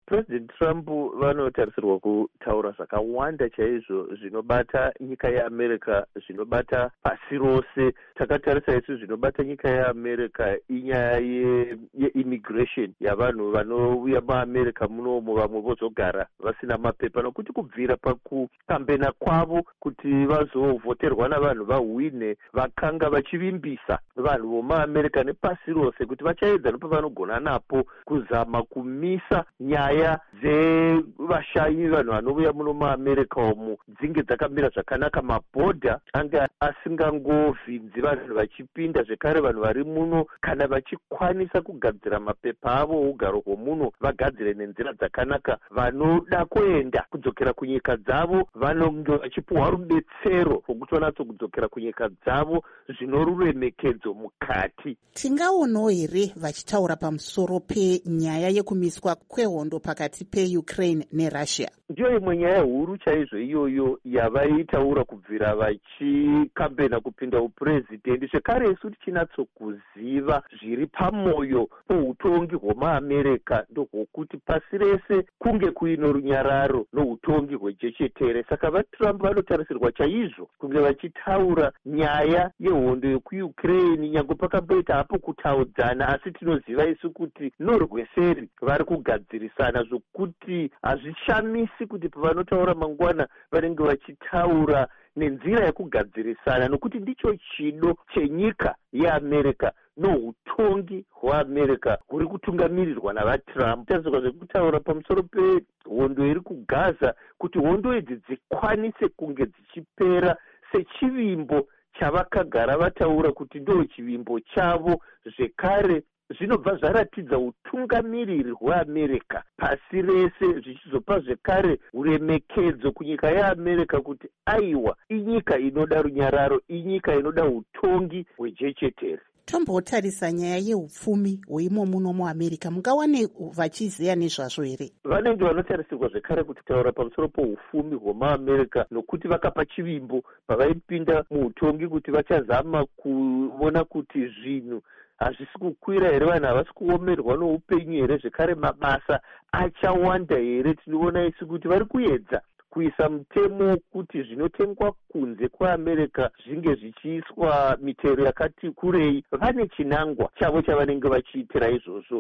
President Trump vanotarisirwa kutaura zvakawanda chaizvo zvinobata nyika yeAmerica, zvinobata pasi rose. Takatarisa isu zvinobata nyika yeAmerica inyaya yeimmigration yavanhu vanouya muAmerica munomu, vamwe vozogara vasina mapepa, nokuti kubvira pakukambena kwavo kuti vazovhoterwa navanhu vahwine, vakanga vachivimbisa vanhu vomuAmerica nepasi rose kuti vachaedza nepavanogona napo kuzama kumisa nyaya dzevashanyi, vanhu vanouya muno muAmerica umu, dzinge dzakamira zvakanaka, mabhodha anga asingangovhinzi vanhu vachipinda, zvekare vanhu vari muno kana vachikwanisa kugadzira mapepa avo ugaro hwomuno vagadzire nenzira dzakanaka. Vanoda kuenda kudzokera kunyika dzavo vanonge vachipuhwa rubetsero rwokuti vanatsokudzokera kunyika dzavo zvino ruremekedzo mukati. Tingaonawo here vachitaura pamusoro penyaya yekumiswa kwehondo pakati peUkraine neRussia? Ndiyo imwe nyaya huru chaizvo iyoyo yavaitaura kubvira vachikambena kupinda upurezidendi. Zvekare isu tichinatsokuziva zviri pamoyo poutongi hwomuAmerica ndohwokuti pasi rese kunge kuino runyararo noutongi hwejechetere. Saka vaTrump vanotarisirwa chaizvo kunge vachitaura nyaya yehondo yekuUkraine, nyange pakamboita hapo kutaudzana, asi tinoziva isu kuti norweseri vari kugadzirisana, zvokuti hazvishamisi kuti pavanotaura mangwana vanenge vachitaura nenzira yekugadzirisana, nokuti ndicho chido chenyika yeAmerica noutongi hweAmerica huri kutungamirirwa navaTrump. Tarisirwa zvekutaura pamusoro pehondo iri kuGaza, kuti hondo idzi dzikwanise kunge dzichipera sechivimbo chavakagara vataura kuti ndo chivimbo chavo. Zvekare zvinobva zvaratidza utungamiriri hweAmerica pasi rese, zvichizopa zvekare uremekedzo kunyika yeAmerica kuti aiwa, inyika inoda runyararo, inyika inoda utongi hwejechetere. Tombotarisa nyaya yeupfumi hweimo muno muAmerica, mungawane vachiziya nezvazvo here? Vanenge vanotarisirwa zvekare kuti taura pamusoro peupfumi hwemuAmerica, nokuti vakapa chivimbo pavaipinda muutongi kuti vachazama kuona kuti zvinhu hazvisi kukwira here, vanhu havasi kuomerwa noupenyu here, zvekare mabasa achawanda here. Tinoona isu kuti vari kuedza kuisa mutemo kuti zvinotengwa kunze kweAmerica zvinge zvichiiswa mitero yakati kurei. Vane chinangwa chavo chavanenge vachiitira izvozvo.